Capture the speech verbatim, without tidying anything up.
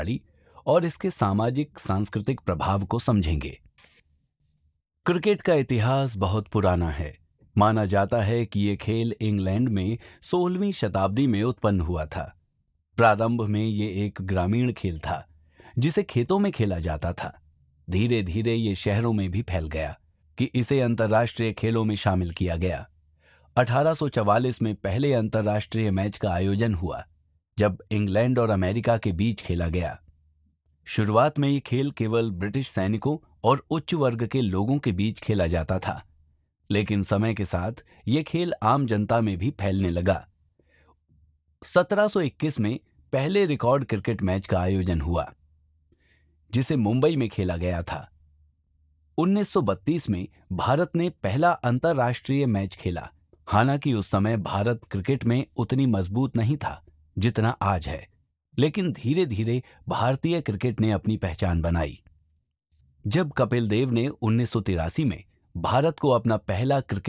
और इसके सामाजिक सांस्कृतिक प्रभाव को समझेंगे। क्रिकेट का इतिहास बहुत पुराना है। माना जाता है कि ये खेल इंग्लैंड में सोलहवीं शताब्दी में उत्पन्न हुआ था। प्रारंभ में ये एक ग्रामीण खेल था जिसे खेतों में खेला जाता था। धीरे धीरे ये शहरों में भी फैल गया कि इसे अंतर्राष्ट्रीय खेलों में शामिल किया गया। अठारह सौ चवालीस में पहले अंतर्राष्ट्रीय मैच का आयोजन हुआ जब इंग्लैंड और अमेरिका के बीच खेला गया। शुरुआत में ये खेल केवल ब्रिटिश सैनिकों और उच्च वर्ग के लोगों के बीच खेला जाता था, लेकिन समय के साथ ये खेल आम जनता में भी फैलने लगा। सत्रह सौ इक्कीस में पहले रिकॉर्ड क्रिकेट मैच का आयोजन हुआ जिसे मुंबई में खेला गया था। उन्नीस सौ बत्तीस में भारत ने पहला अंतर्राष्ट्रीय मैच खेला। हालांकि उस समय भारत क्रिकेट में उतनी मजबूत नहीं था जितना आज है, लेकिन धीरे धीरे भारतीय क्रिकेट ने अपनी पहचान बनाई। जब कपिल देव ने उन्नीस सौ तिरासी में भारत को अपना पहला क्रिकेट